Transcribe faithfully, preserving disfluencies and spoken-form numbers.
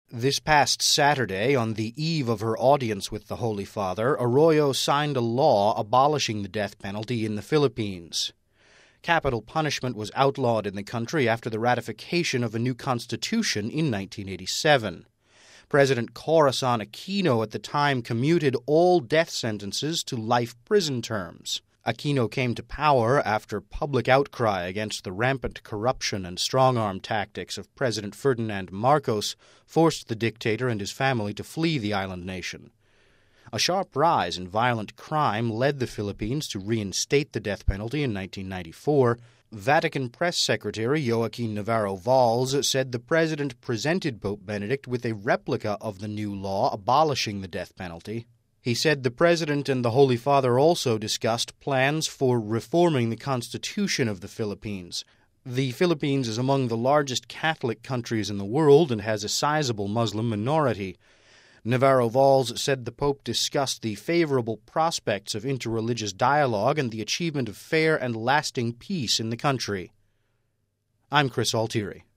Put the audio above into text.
This past Saturday, on the eve of her audience with the Holy Father, Arroyo signed a law abolishing the death penalty in the Philippines. Capital punishment was outlawed in the country after the ratification of a new constitution in nineteen eighty-seven. President Corazon Aquino at the time commuted all death sentences to life prison terms. Aquino came to power after public outcry against the rampant corruption and strong-arm tactics of President Ferdinand Marcos forced the dictator and his family to flee the island nation. A sharp rise in violent crime led the Philippines to reinstate the death penalty in nineteen ninety-four. Vatican Press Secretary Joaquin Navarro-Valls said the president presented Pope Benedict with a replica of the new law abolishing the death penalty. He said the President and the Holy Father also discussed plans for reforming the Constitution of the Philippines. The Philippines is among the largest Catholic countries in the world and has a sizable Muslim minority. Navarro-Valls said the Pope discussed the favorable prospects of interreligious dialogue and the achievement of fair and lasting peace in the country. I'm Chris Altieri.